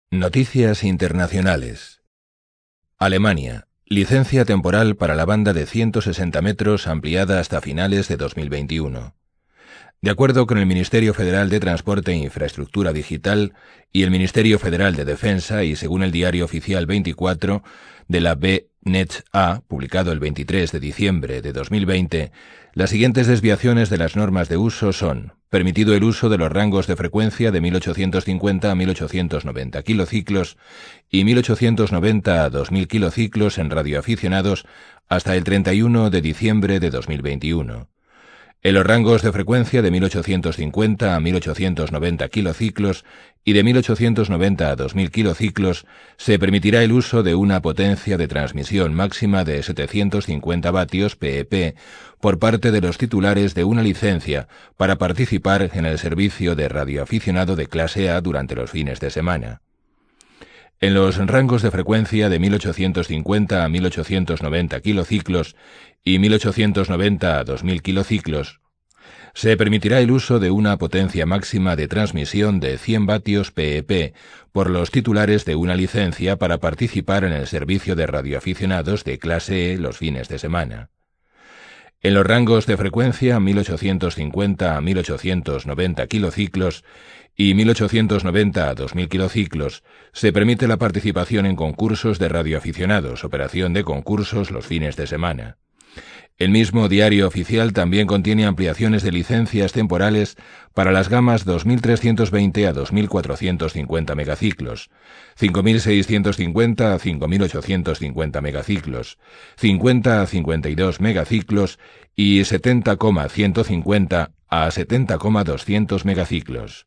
Noticias internacionales. Alemania. Licencia temporal para la banda de 160 metros ampliada hasta finales de 2021. De acuerdo con el Ministerio Federal de Transporte e Infraestructura Digital y el Ministerio Federal de Defensa, y según el Diario Oficial 24 de la BNetzA, publicado el 23 de diciembre de 2020, las siguientes desviaciones de las normas de uso son: permitido el uso de los rangos de frecuencia de 1850 a 1890 kilociclos y 1890 a 2000 kilociclos en radioaficionados hasta el 31 de diciembre de 2021. En los rangos de frecuencia de 1850 a 1890 kilociclos y de 1890 a 2000 kilociclos se permitirá el uso de una potencia de transmisión máxima de 750 vatios PEP por parte de los titulares de una licencia para participar en el servicio de radioaficionado de clase A durante los fines de semana. En los rangos de frecuencia de 1850 a 1890 kilociclos y 1890 a 2000 kilociclos, se permitirá el uso de una potencia máxima de transmisión de 100 vatios PEP por los titulares de una licencia para participar en el servicio de radioaficionados de clase E los fines de semana. En los rangos de frecuencia 1850 a 1890 kilociclos y 1890 a 2000 kilociclos se permite la participación en concursos de radioaficionados, operación de concursos los fines de semana. El mismo Diario Oficial también contiene ampliaciones de licencias temporales para las gamas 2320 a 2450 megaciclos, 5650 a 5850 megaciclos, 50 a 52 megaciclos y 70,150 a 70,200 megaciclos.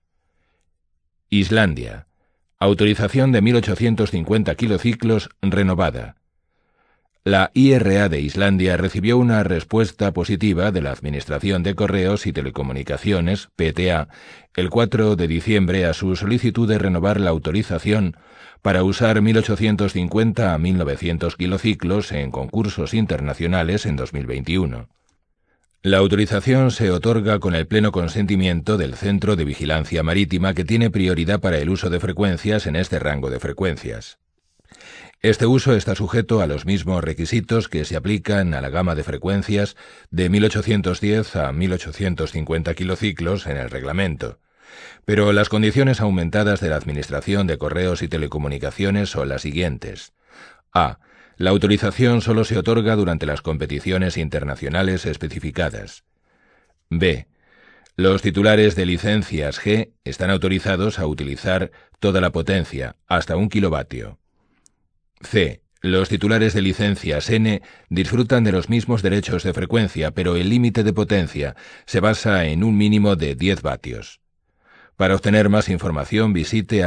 Islandia. Autorización de 1850 kilociclos renovada. La IRA de Islandia recibió una respuesta positiva de la Administración de Correos y Telecomunicaciones, PTA, el 4 de diciembre a su solicitud de renovar la autorización para usar 1850 a 1900 kilociclos en concursos internacionales en 2021. La autorización se otorga con el pleno consentimiento del Centro de Vigilancia Marítima, que tiene prioridad para el uso de frecuencias en este rango de frecuencias. Este uso está sujeto a los mismos requisitos que se aplican a la gama de frecuencias de 1810 a 1850 kilociclos en el reglamento, pero las condiciones aumentadas de la Administración de Correos y Telecomunicaciones son las siguientes. A. La autorización solo se otorga durante las competiciones internacionales especificadas. B. Los titulares de licencias G están autorizados a utilizar toda la potencia, hasta 1 kilovatio. C. Los titulares de licencias N disfrutan de los mismos derechos de frecuencia, pero el límite de potencia se basa en un mínimo de 10 vatios. Para obtener más información visite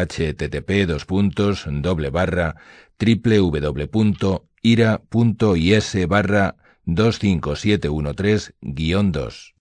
http://www.ira.is/25713-2.